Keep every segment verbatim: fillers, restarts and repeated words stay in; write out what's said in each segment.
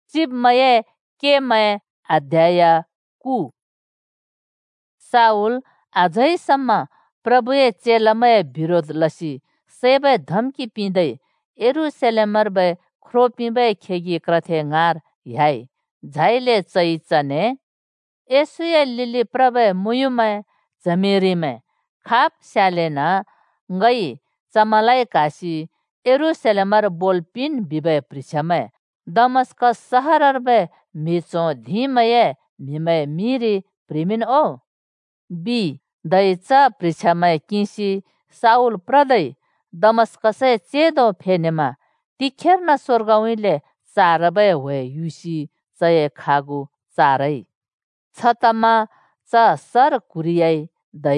चिबमय केमय अध्याय कु। साउल आजैसम्म प्रभुए चेलामय विरोध लसी सेबै धम्की पिँदै यरुशलेमरबै ख्रोपिँबै खेगी क्रथे ङार ह्याई झाइले चै चने यसुए लिली प्रभे मुयुमय जमेरीमय खाप स्यालेना गई चमलाई काशी यरुशलेमर बोलपिन बिबय पृछमय दमस्कस सहररबे मिचो धीमय मिमय मिरी प्रिमिन ओ बी दैच पृछमय किसी साउल प्रदै दमस्कसै चेदो फेनेमा तिखेर न स्वर्गौले चारबै होए युसी चय खागु चारै छतमा च सर कुरियाई दै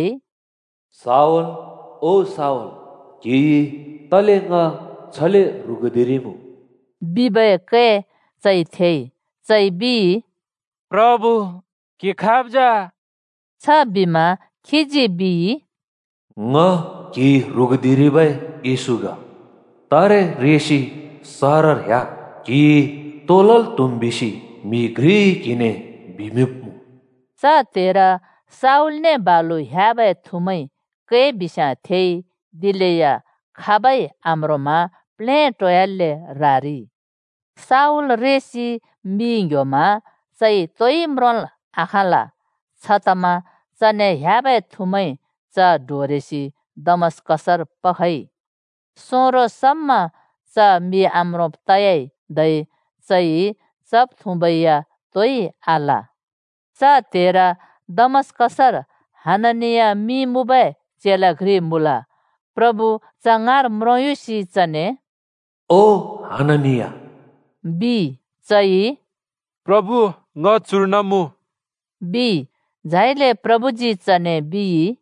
साउल ओ साउल कि तले nga छले रुगदिरिमु बिबय के चै थे चै बी प्रभु के खाबजा छ बिमा खिजी बी nga कि रुगदिरिबै यसुगा तारे रेशी सहरर ह्या कि तोलल तुम्बिसी मिग्री किने बिमिप्मु च तेरा साउल ने बालु ह्याबै थुमै के बिसा थे दिलेया खाबै आम्रोमा प्ले टोयालले रारी साउल रेसी मिङ्योमा चै तोइ म्रोल आखाला छतमा चने ह्याबै थुमै च डोरेसी दमस्कसर पखै सोरोसम्म च मि आम्रो तयै दै चै चप थुबैया तोइ आला च तेरा दमस्कसर हाननिया मि मुबै चेला घ्री मुला प्रभु चंगार म्रोयुसी चने ओ हाननिया बी चै प्रभु nga चुर्नमु बी झाइले प्रभुजी चने बी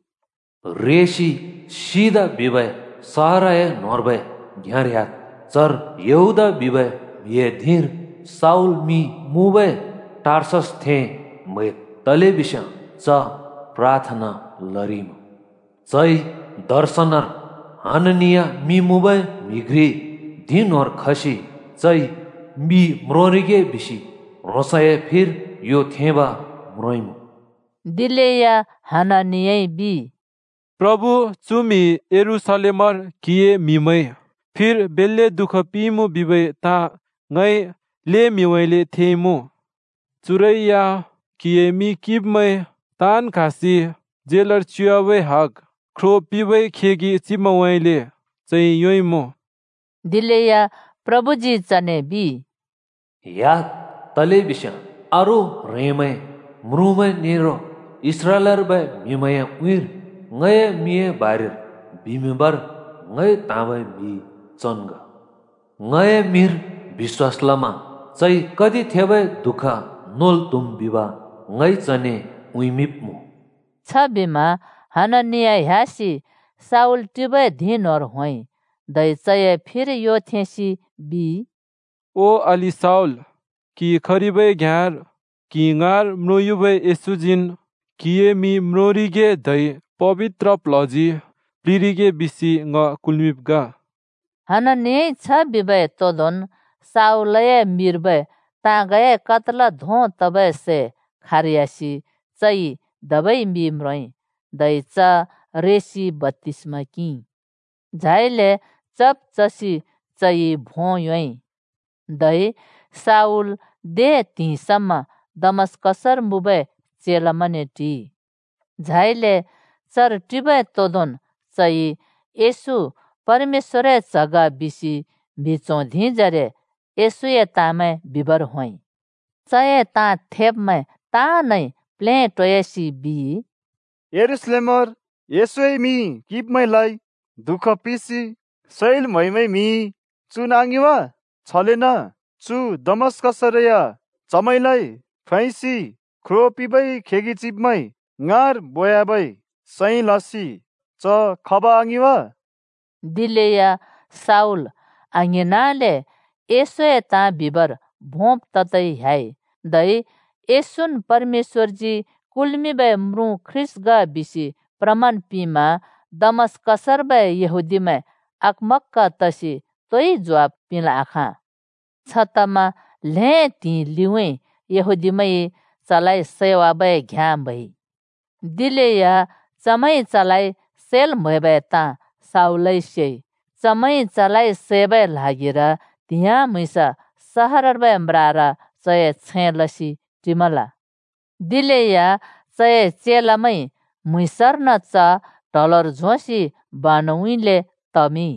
रेशी सीधा बिबय सहराय नोर्बय घ्यार्यात चर यहुदा बिबय ये धीर साउल मी मुबय टार्सस थे मै तले बिसा च प्रार्थना लरिम चै दर्शनर हाननिया मी मुबय मिग्री दिन और खसी चै मी म्रोरिगे बिसी रोसय फिर यो थेबा म्रोइम दिलेया हाननियै बी प्रभु चुमी यरुशलेमर किए मिमै फिर बेल्ले दुख पिमु बिबै ता ngै ले मिवैले थेमु चुरैया किए मि किबमै तान खासी जेलर च्युवे हक ख्रो पिबै खेगी चिमवैले चै योइमो दिलेया प्रभुजी चने बी या तले बिसा आरो रेमै म्रुमै नेरो इस्राएलर बै मिमय उइर ngय मिए बारिर बिमिबर ngय ताबै मि चन्ग ngय मिर विश्वासलमा चै कदि थेबै दुख नोल तुम बिबा ngय चने उइमिप्मु छ बिमा हाननिया ह्यासी साउल टिबै धिनर होई दै चय फिर यो थेसी बी ओ अली साउल कि खरिबै घ्यार कि ङार म्रोयुबै यसुजिन किए मि म्रोरिगे दै पवित्र प्लजी प्लिरिगे बिसी nga कुलमिपगा हाननियै छ बिबै तोदन साउलय मिरबै तागय कतला धो तबै से खारियासी चै दबै मि म्रोइ दै च रेसी बत्तीसमा कि झाइले चप चसी चै भो योइ दै साउल दे तीसम्म दमस्कसर मुबै चेलमने टी झाइले चर टिबै तोदन चै यसु परमेश्वरे जगा बिसी बिचो धिजरे यसुए तामै बिबर होई चय ता थेपमै ता नै प्ले टोयसी बी यरुशलेमर यसुए मी किपमै दुख पिसी शैल मैमै मी चुनाङिवा छलेन चु दमस्कसरया चमैलाई फैसी ख्रो पिबै खेगी चिपमै ङार बोयाबै सै लसी च खबा आङिवा दिलेया साउल आङेनाले यसुए ता बिबर भोप ततै ह्याई दै यसुन परमेश्वरजी कुलमिबै म्रु ख्रिसगा बिसी प्रमाण पिमा दमस्कसरबै यहुदीमै अकमक्का तसी तोइ जवाब पिला आखा छतमा ले ती लिवे यहुदीमै चलाई सेवा बे घ्याम भई दिले या चमै चलाई सेल भए ता साउलै से चमै चलाई सेबै लागेर त्यहाँ मैसा सहर बे म्रारा चय छेलसी टिमला दिले या चय चेलामै मैसर न च डलर झोसी बानौले तमी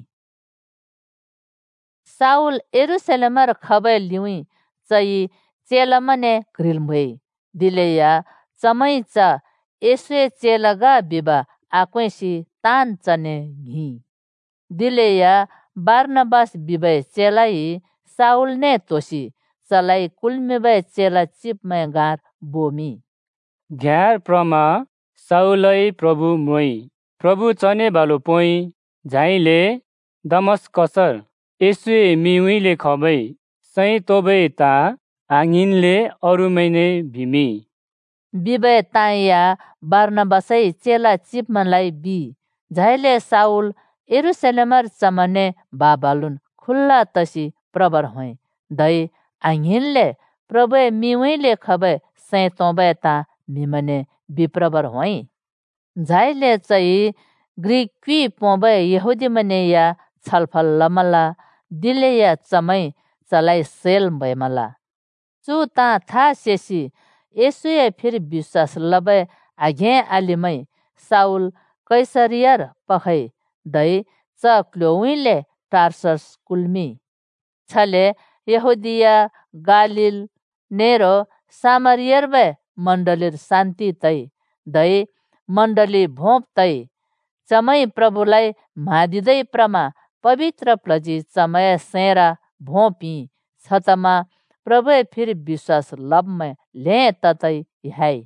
साउल एरुसलेमर खबै लिउई चई चेलामने घ्रिल भई दिले या चमै च यसुए चेलगा बिबा आक्वेसी तान चने घी दिले या बारनबास बिबे चेलाई साउल ने तोसी चलाई कुलमिबे चेला चिपमै गार बोमी घ्यार प्रमा साउलै प्रभु मोई प्रभु चने बालो पोई झाइले दमस्कसर यसुए मिउइले खबै सै तोबै ता आङिनले अरुमैने भिमी बिबे ताया बारनबासै चेला चिपमलाई बी झाइले साउल एरुसलेमर चमने बाबालुन खुल्ला तसी प्रबर होइ दै आङिनले प्रभु मिउइले खबै सै तोबै ता मिमने बिप्रबर होइ झाइले चई ग्रीक क्वी पोबे यहुदी मने या छलफल लमला दिले या चमै चलाई सेल भएमला चु ता था सेसी यसुए फिर विश्वास लबे आघे आलिमै साउल कैसरियर पखै दै च क्लोविले टार्सस कुल्मी छले यहुदिया गालिल नेरो सामरियर बे मण्डलीर शान्ति तै दै मण्डली भोप तै चमै प्रभुलाई मादिदै प्रमा पवित्र प्लजी चमय सेरा भोपी छतमा प्रभु फिर विश्वास लबमै ले ततै हाई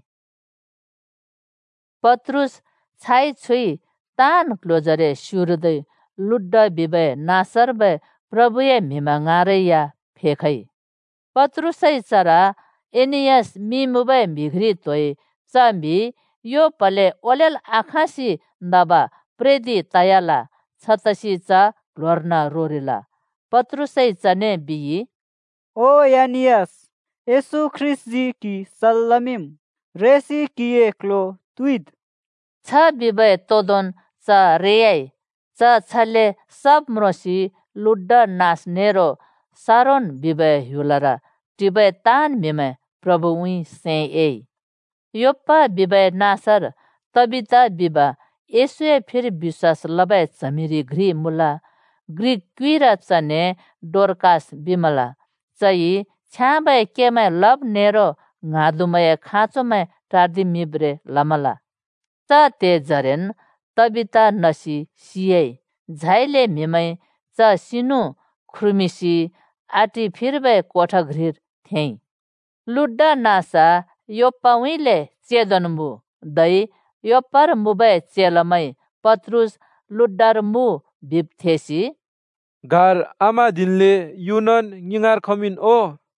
पत्रुस छाई छुई तान क्लोजरे सुरुदै लुड्ड बिबे नासर बे प्रभुए मिमाङारे या फेखै पत्रुसै चरा एनियस मिमुबे मिघ्री तोय चम्बी यो पले ओलेल आखासी नबा प्रेदी तयाला छतसी च लोर्ना रोरिला पत्रुसै चने बिई ओ यानियस यसु ख्रिस्ट जी की सल्लमिम रेसी किए क्लो तुइद छ बिबे तोदोन च रेयाई च छले सब म्रोसी लुड्ड नास नेरो सारोन बिबे हुलरा टिबे तान मिमे प्रभु उई से ए योप्पा बिबे नासर तबिता बिबा यसुए फिर विश्वास लबे चमिरी घ्री मुला ग्रीक क्विरा चने डोरकास बिमला चई छ्याबे केमे लब नेरो घादुमय खाँचोमय टार्दी मिब्रे लमला च ते जरेन तबिता नसी सिए झाइले मिमै च सिनु खुर्मिसी आटी फिरबे कोठा घ्रिर थेई लुड्डा नासा योप्पाउइले चेदनमु दै योप्पर मुबे चेलमै पत्रुस लुड्डार मु बिप्थेसी गार आमा दिनले युनन निगार खमिन ओ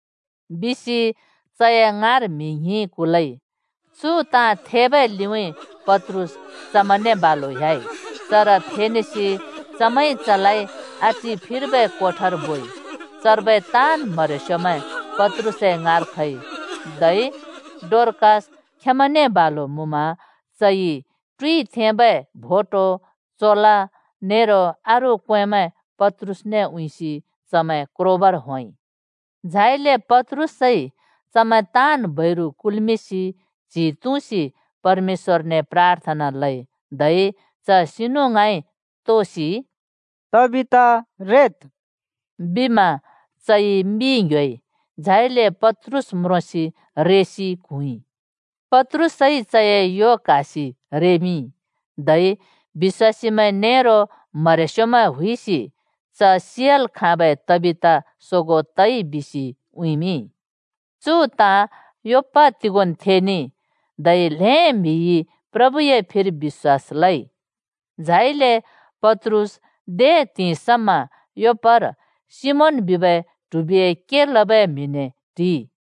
बिसी चयंगार मिही कुलै चु ता थेबे लिउई पत्रुस चमने बालो हाई चर फेनेसी चमै चलाई आटी फिरबे कोठर बोई चरबे तान मरे समय पत्रुसे गार खै दै डोरकास खेमने बालो मुमा चई ट्री थेबे भोटो चोला नेरो आरु क्वेमे पत्रुस ने उइसी समय क्रोबर होई झाइले पत्रुस सई समय तान बैरु कुलमिसी चितुसी परमेश्वर ने प्रार्थना लई दै च सिनु गाई तोसी तबिता रेत बिमा चई मिगई झाइले पत्रुस म्रोसी रेसी कुई पत्रुस सई चय यो कासी रेमी दै विश्वासीमै नेरो मरेसोमा हुइसी च सियल खाबे तबिता सोगो तै बिसी उइमी चु ता योप्पा तिगोन थेनी दै ले मी प्रभुये फिर विश्वास लै झाइले पत्रुस दे ती सम्मा यो पर सिमोन बिबे टुबिए के लबे मिने टी